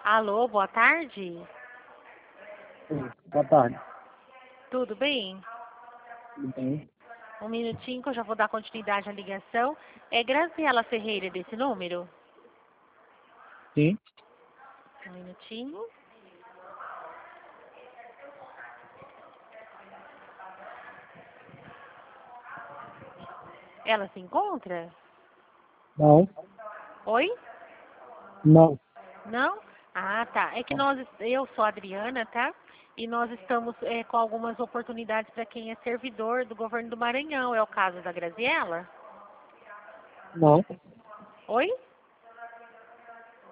Alô, boa tarde. Sim, boa tarde. Tudo bem? Tudo bem? Um minutinho que eu já vou dar continuidade à ligação. É Graziela Ferreira desse número? Sim, Um minutinho. Ela se encontra? não, Oi? não. Não? Ah, tá. É que eu sou a Adriana, tá? E nós estamos com algumas oportunidades para quem é servidor do governo do Maranhão. É o caso da Graziela? Não, Oi?